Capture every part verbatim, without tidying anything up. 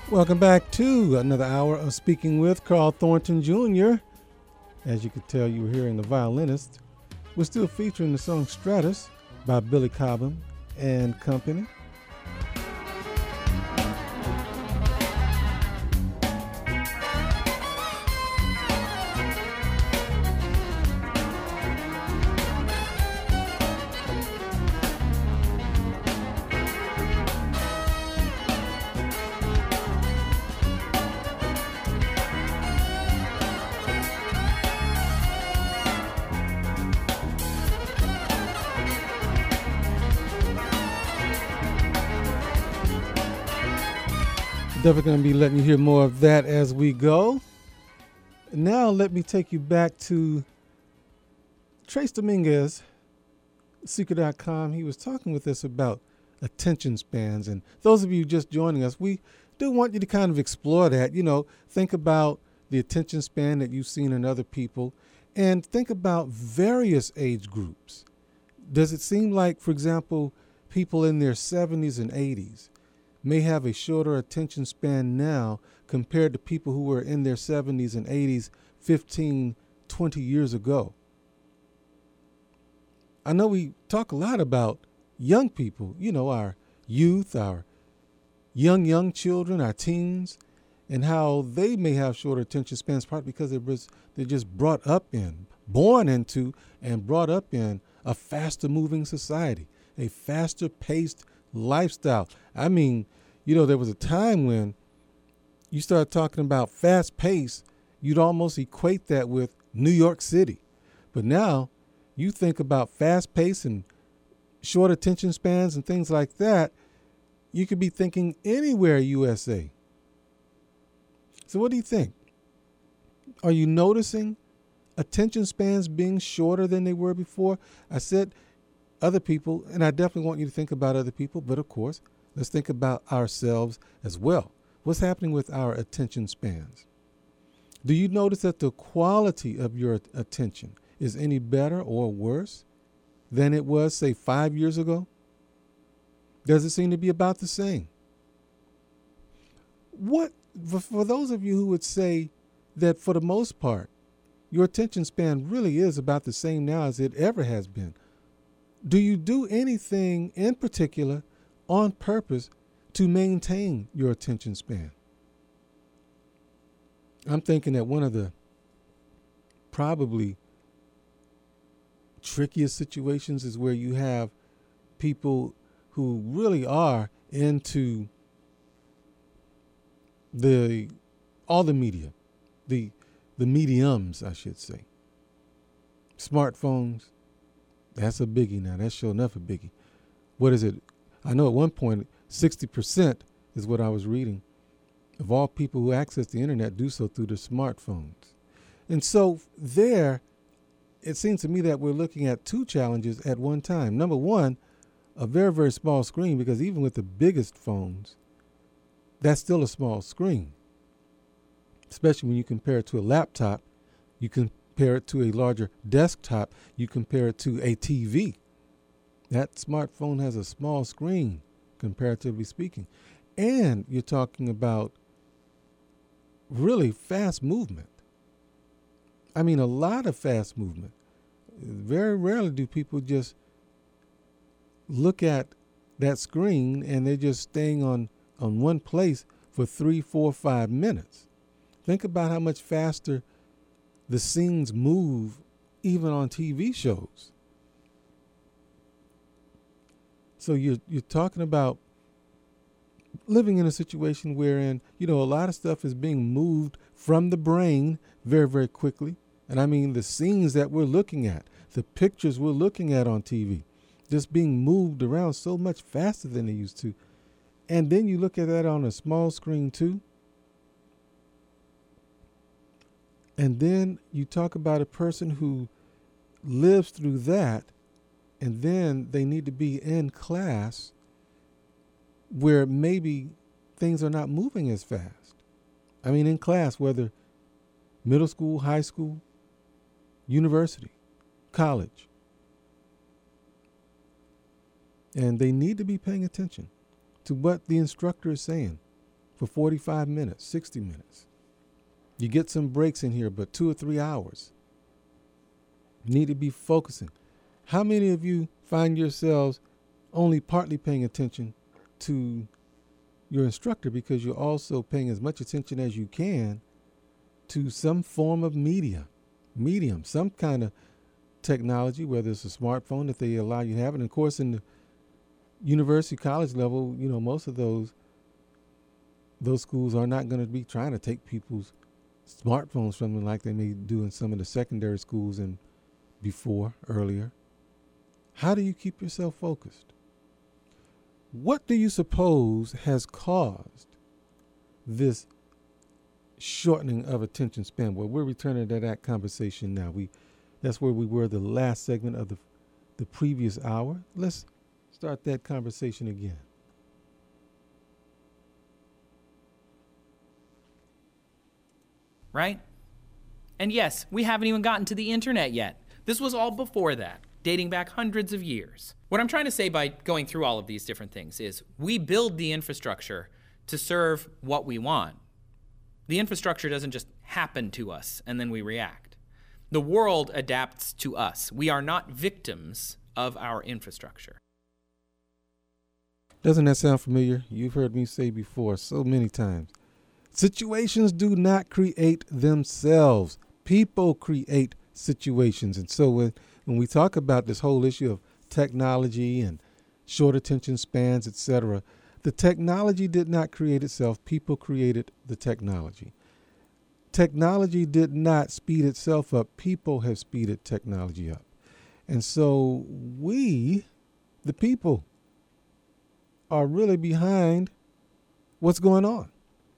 Welcome back to another hour of Speaking with Carl Thornton Junior As you could tell, you were hearing the violinist. We're still featuring the song Stratus by Billy Cobham and Company. Definitely going to be letting you hear more of that as we go. Now let me take you back to Trace Dominguez, Seeker dot com. He was talking with us about attention spans. And those of you just joining us, we do want you to kind of explore that. You know, think about the attention span that you've seen in other people and think about various age groups. Does it seem like, for example, people in their seventies and eighties may have a shorter attention span now compared to people who were in their seventies and eighties fifteen, twenty years ago? I know we talk a lot about young people, you know, our youth, our young, young children, our teens, and how they may have shorter attention spans, partly because they're just, they're just brought up in, born into, and brought up in a faster moving society, a faster paced lifestyle. I mean, you know, there was a time when you started talking about fast pace, you'd almost equate that with New York City. But now you think about fast pace and short attention spans and things like that, you could be thinking anywhere U S A. So what do you think? Are you noticing attention spans being shorter than they were before? I said other people, and I definitely want you to think about other people, but of course, let's think about ourselves as well. What's happening with our attention spans? Do you notice that the quality of your attention is any better or worse than it was, say, five years ago? Does it seem to be about the same? What, for those of you who would say that for the most part, your attention span really is about the same now as it ever has been, do you do anything in particular on purpose to maintain your attention span? I'm thinking that one of the probably trickiest situations is where you have people who really are into the all the media, the the mediums, I should say. Smartphones, that's a biggie now. That's sure enough a biggie. What is it? I know at one point, sixty percent is what I was reading of all people who access the internet do so through their smartphones. And so there, it seems to me that we're looking at two challenges at one time. Number one, a very, very small screen, because even with the biggest phones, that's still a small screen. Especially when you compare it to a laptop, you compare it to a larger desktop, you compare it to a T V. That smartphone has a small screen, comparatively speaking. And you're talking about really fast movement. I mean, a lot of fast movement. Very rarely do people just look at that screen and they're just staying on, on one place for three, four, five minutes. Think about how much faster the scenes move even on T V shows. So you're you're talking about living in a situation wherein, you know, a lot of stuff is being moved from the brain very, very quickly. And I mean the scenes that we're looking at, the pictures we're looking at on T V, just being moved around so much faster than they used to. And then you look at that on a small screen too. And then you talk about a person who lives through that, and then they need to be in class where maybe things are not moving as fast. I mean, in class, whether middle school, high school, university, college. And they need to be paying attention to what the instructor is saying for forty-five minutes, sixty minutes. You get some breaks in here, but two or three hours. You need to be focusing. How many of you find yourselves only partly paying attention to your instructor because you're also paying as much attention as you can to some form of media, medium, some kind of technology, whether it's a smartphone that they allow you to have. And of course, in the university, college level, you know, most of those those schools are not going to be trying to take people's smartphones from them like they may do in some of the secondary schools and before, earlier. How do you keep yourself focused? What do you suppose has caused this shortening of attention span? Well, we're returning to that conversation now. We That's where we were the last segment of the the previous hour. Let's start that conversation again. Right? And yes, we haven't even gotten to the internet yet. This was all before that, dating back hundreds of years. What I'm trying to say by going through all of these different things is we build the infrastructure to serve what we want. The infrastructure doesn't just happen to us and then we react. The world adapts to us. We are not victims of our infrastructure. Doesn't that sound familiar? You've heard me say before so many times. Situations do not create themselves. People create situations. And so when, when we talk about this whole issue of technology and short attention spans, et cetera, the technology did not create itself. People created the technology. Technology did not speed itself up. People have speeded technology up. And so we, the people, are really behind what's going on.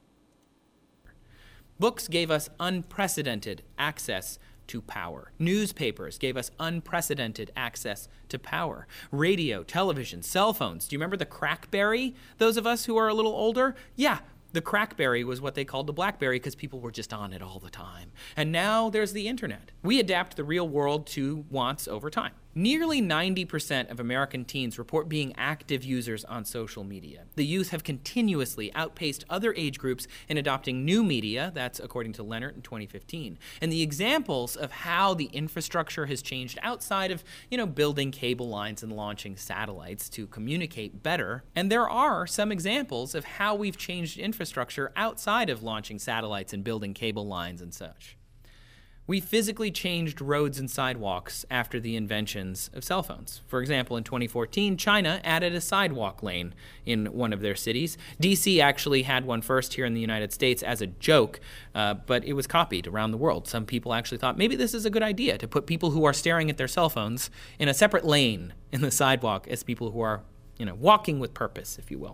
Books gave us unprecedented access to power. Newspapers gave us unprecedented access to power. Radio, television, cell phones. Do you remember the Crackberry? Those of us who are a little older? Yeah. The Crackberry was what they called the BlackBerry because people were just on it all the time. And now there's the internet. We adapt the real world to wants over time. Nearly ninety percent of American teens report being active users on social media. The youth have continuously outpaced other age groups in adopting new media. That's according to Leonard in twenty fifteen. And the examples of how the infrastructure has changed outside of, you know, building cable lines and launching satellites to communicate better. And there are some examples of how we've changed infrastructure outside of launching satellites and building cable lines and such. We physically changed roads and sidewalks after the inventions of cell phones. For example, in twenty fourteen, China added a sidewalk lane in one of their cities. D C actually had one first here in the United States as a joke, uh, but it was copied around the world. Some people actually thought maybe this is a good idea to put people who are staring at their cell phones in a separate lane in the sidewalk as people who are, you know, walking with purpose, if you will.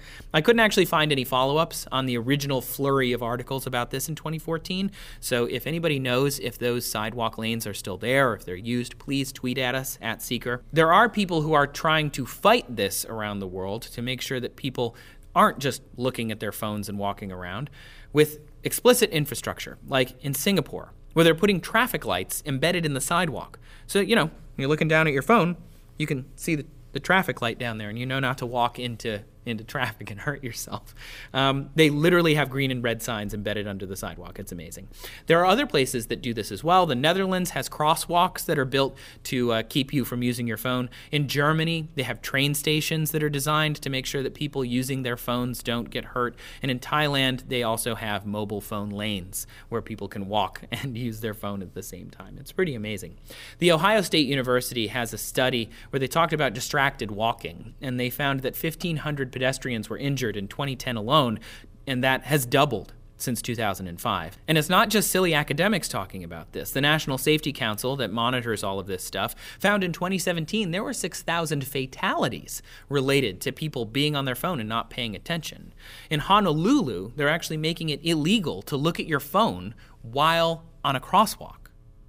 I couldn't actually find any follow-ups on the original flurry of articles about this in twenty fourteen. So if anybody knows if those sidewalk lanes are still there or if they're used, please tweet at us at Seeker. There are people who are trying to fight this around the world to make sure that people aren't just looking at their phones and walking around with explicit infrastructure, like in Singapore, where they're putting traffic lights embedded in the sidewalk. So, you know, when you're looking down at your phone, you can see the the traffic light down there, and you know not to walk into into traffic and hurt yourself. Um, they literally have green and red signs embedded under the sidewalk. It's amazing. There are other places that do this as well. The Netherlands has crosswalks that are built to uh, keep you from using your phone. In Germany, they have train stations that are designed to make sure that people using their phones don't get hurt. And in Thailand, they also have mobile phone lanes where people can walk and use their phone at the same time. It's pretty amazing. The Ohio State University has a study where they talked about distracted walking, and they found that fifteen hundred pedestrians were injured in twenty ten alone, and that has doubled since two thousand five. And it's not just silly academics talking about this. The National Safety Council that monitors all of this stuff found in twenty seventeen there were six thousand fatalities related to people being on their phone and not paying attention. In Honolulu, they're actually making it illegal to look at your phone while on a crosswalk.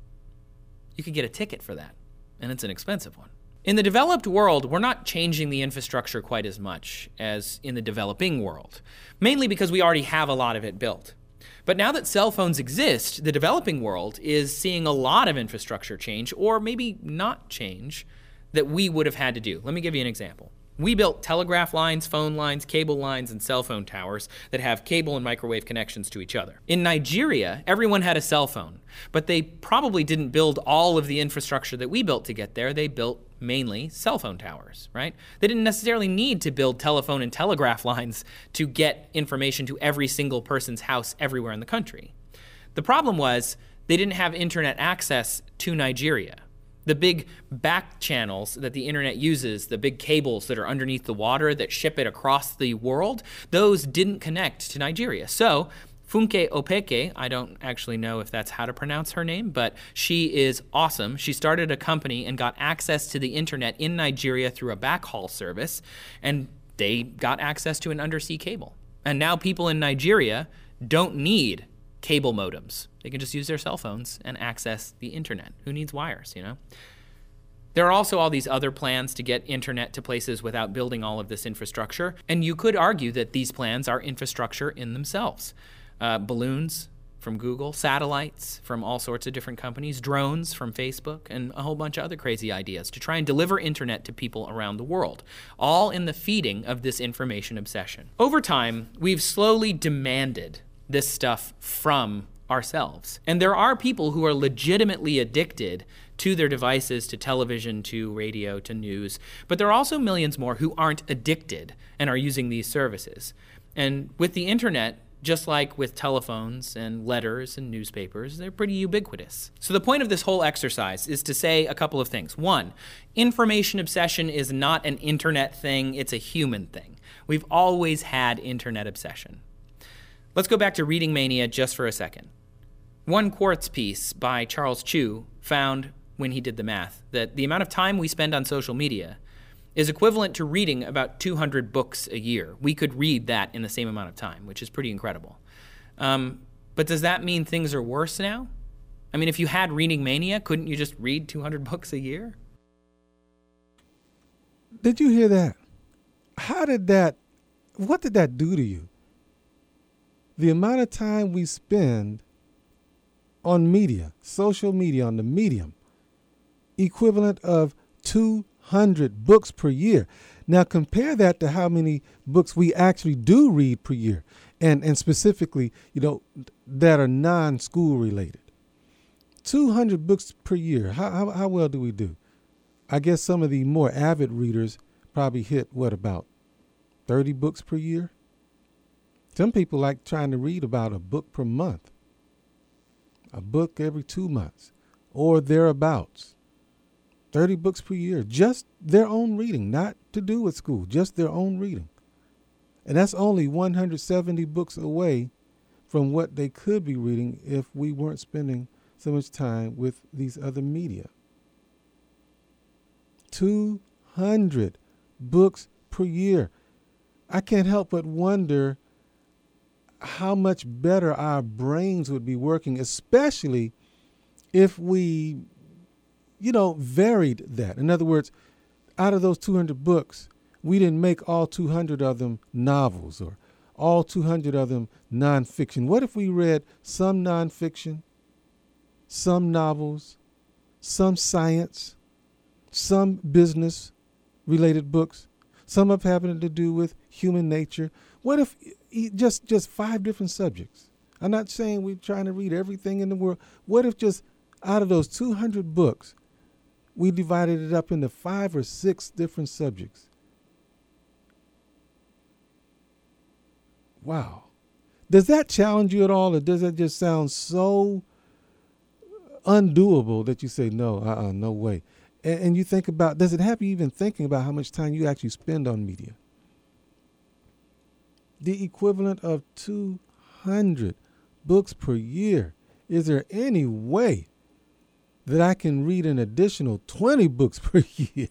You could get a ticket for that, and it's an expensive one. In the developed world, we're not changing the infrastructure quite as much as in the developing world, mainly because we already have a lot of it built. But now that cell phones exist, the developing world is seeing a lot of infrastructure change, or maybe not change, that we would have had to do. Let me give you an example. We built telegraph lines, phone lines, cable lines, and cell phone towers that have cable and microwave connections to each other. In Nigeria, everyone had a cell phone, but they probably didn't build all of the infrastructure that we built to get there. They built mainly cell phone towers, right? They didn't necessarily need to build telephone and telegraph lines to get information to every single person's house everywhere in the country. The problem was they didn't have internet access to Nigeria. The big back channels that the internet uses, the big cables that are underneath the water that ship it across the world, those didn't connect to Nigeria. So Funke Opeke, I don't actually know if that's how to pronounce her name, but she is awesome. She started a company and got access to the internet in Nigeria through a backhaul service, and they got access to an undersea cable. And now people in Nigeria don't need cable modems. They can just use their cell phones and access the internet. Who needs wires, you know? There are also all these other plans to get internet to places without building all of this infrastructure, and you could argue that these plans are infrastructure in themselves. Uh, balloons from Google, satellites from all sorts of different companies, drones from Facebook, and a whole bunch of other crazy ideas to try and deliver internet to people around the world, all in the feeding of this information obsession. Over time, we've slowly demanded this stuff from ourselves. And there are people who are legitimately addicted to their devices, to television, to radio, to news. But there are also millions more who aren't addicted and are using these services. And with the internet, just like with telephones and letters and newspapers, they're pretty ubiquitous. So the point of this whole exercise is to say a couple of things. One, information obsession is not an internet thing, it's a human thing. We've always had internet obsession. Let's go back to reading mania just for a second. One Quartz piece by Charles Chu found, when he did the math, that the amount of time we spend on social media is equivalent to reading about two hundred books a year. We could read that in the same amount of time, which is pretty incredible. Um, but does that mean things are worse now? I mean, if you had reading mania, couldn't you just read two hundred books a year? Did you hear that? How did that, what did that do to you? The amount of time we spend on media, social media, on the medium, equivalent of two hundred books per year. Now compare that to how many books we actually do read per year, and, and specifically, you know, that are non-school related. two hundred books per year. How, how, how well do we do? I guess some of the more avid readers probably hit, what, about thirty books per year? Some people like trying to read about a book per month, a book every two months, or thereabouts. thirty books per year, just their own reading, not to do with school, just their own reading. And that's only one hundred seventy books away from what they could be reading if we weren't spending so much time with these other media. two hundred books per year. I can't help but wonder how much better our brains would be working, especially if we, you know, varied that. In other words, out of those two hundred books, we didn't make all two hundred of them novels or all two hundred of them nonfiction. What if we read some nonfiction, some novels, some science, some business-related books, some of having to do with human nature? What if just just five different subjects? I'm not saying we're trying to read everything in the world. What if just out of those two hundred books, we divided it up into five or six different subjects? Wow. Does that challenge you at all, or does that just sound so undoable that you say, no, uh-uh, no way? And, and you think about, does it have you even thinking about how much time you actually spend on media? The equivalent of two hundred books per year. Is there any way that I can read an additional twenty books per year?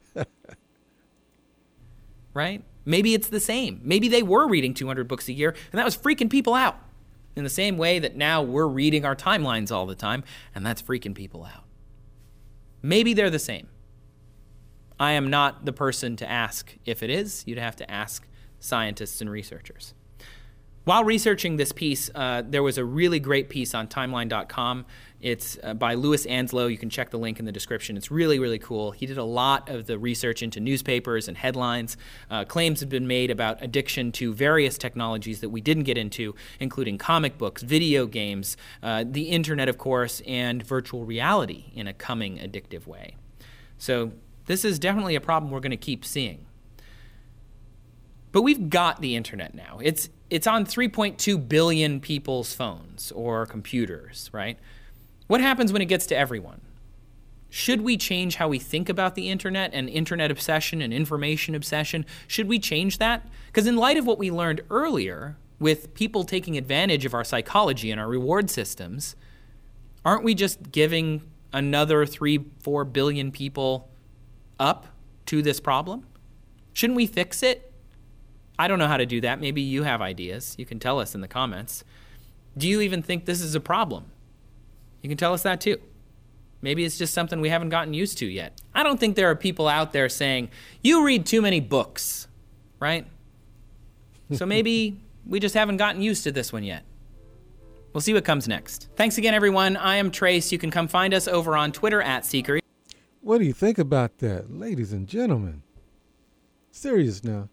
Right? Maybe it's the same. Maybe they were reading two hundred books a year, and that was freaking people out. In the same way that now we're reading our timelines all the time, and that's freaking people out. Maybe they're the same. I am not the person to ask if it is. You'd have to ask scientists and researchers. While researching this piece, uh, there was a really great piece on timeline dot com. It's uh, by Louis Anslow. You can check the link in the description. It's really, really cool. He did a lot of the research into newspapers and headlines. Uh, claims have been made about addiction to various technologies that we didn't get into, including comic books, video games, uh, the internet, of course, and virtual reality in a coming addictive way. So this is definitely a problem we're going to keep seeing. But we've got the internet now. It's it's on three point two billion people's phones or computers, right? What happens when it gets to everyone? Should we change how we think about the internet and internet obsession and information obsession? Should we change that? Because in light of what we learned earlier with people taking advantage of our psychology and our reward systems, aren't we just giving another three, four billion people up to this problem? Shouldn't we fix it? I don't know how to do that. Maybe you have ideas. You can tell us in the comments. Do you even think this is a problem? You can tell us that too. Maybe it's just something we haven't gotten used to yet. I don't think there are people out there saying, you read too many books, right? So maybe we just haven't gotten used to this one yet. We'll see what comes next. Thanks again, everyone. I am Trace. You can come find us over on Twitter at Seeker. What do you think about that, ladies and gentlemen? Serious now.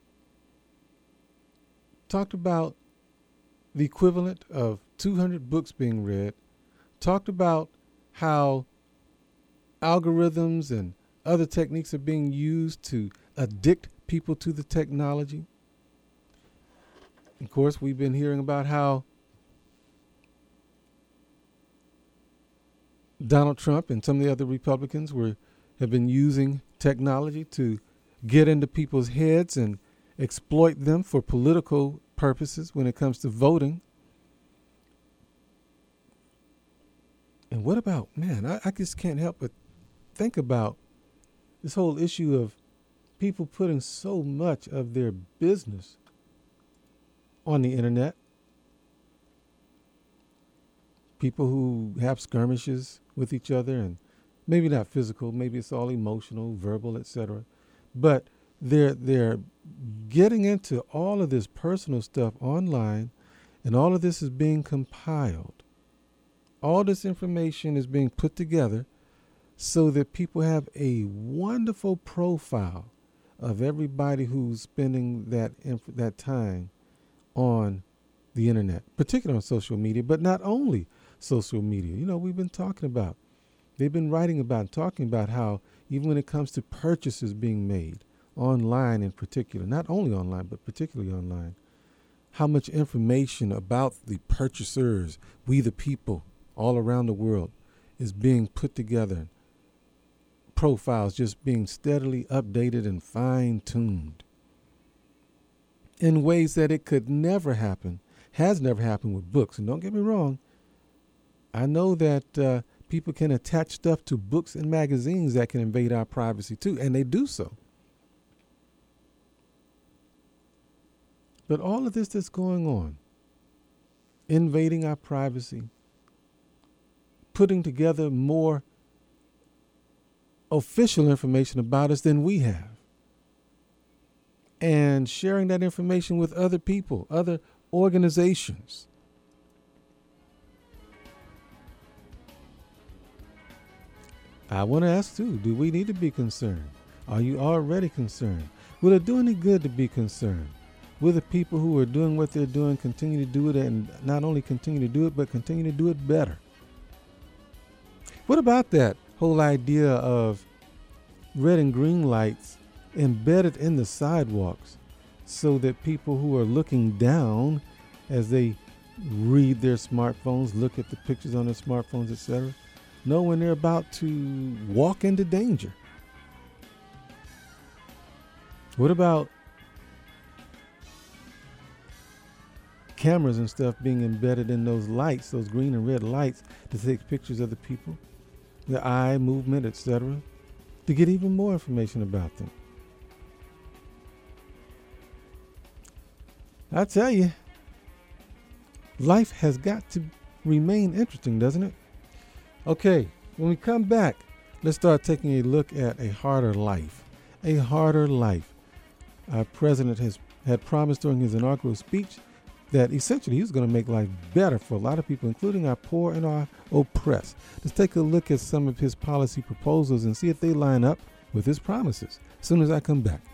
Talked about the equivalent of two hundred books being read. Talked about how algorithms and other techniques are being used to addict people to the technology. Of course, we've been hearing about how Donald Trump and some of the other Republicans were have been using technology to get into people's heads and exploit them for political purposes when it comes to voting. And what about, man, I, I just can't help but think about this whole issue of people putting so much of their business on the internet. People who have skirmishes with each other, and maybe not physical, maybe it's all emotional, verbal, et cetera. But they're they're getting into all of this personal stuff online, and all of this is being compiled. All this information is being put together so that people have a wonderful profile of everybody who's spending that inf- that time on the internet, particularly on social media, but not only social media. You know, we've been talking about, they've been writing about and talking about how even when it comes to purchases being made online in particular, not only online, but particularly online, how much information about the purchasers, we the people, all around the world is being put together. Profiles just being steadily updated and fine-tuned in ways that it could never happen, has never happened with books. And don't get me wrong, I know that uh, people can attach stuff to books and magazines that can invade our privacy too, and they do so. But all of this that's going on, invading our privacy, putting together more official information about us than we have, and sharing that information with other people, other organizations. I want to ask too, do we need to be concerned? Are you already concerned? Will it do any good to be concerned? Will the people who are doing what they're doing continue to do it, and not only continue to do it, but continue to do it better? What about that whole idea of red and green lights embedded in the sidewalks so that people who are looking down as they read their smartphones, look at the pictures on their smartphones, et cetera, know when they're about to walk into danger? What about cameras and stuff being embedded in those lights, those green and red lights, to take pictures of the people, the eye movement, et cetera, to get even more information about them? I tell you, life has got to remain interesting, doesn't it? Okay, when we come back, let's start taking a look at a harder life. A harder life. Our president has had promised during his inaugural speech that essentially he was going to make life better for a lot of people, including our poor and our oppressed. Let's take a look at some of his policy proposals and see if they line up with his promises as soon as I come back.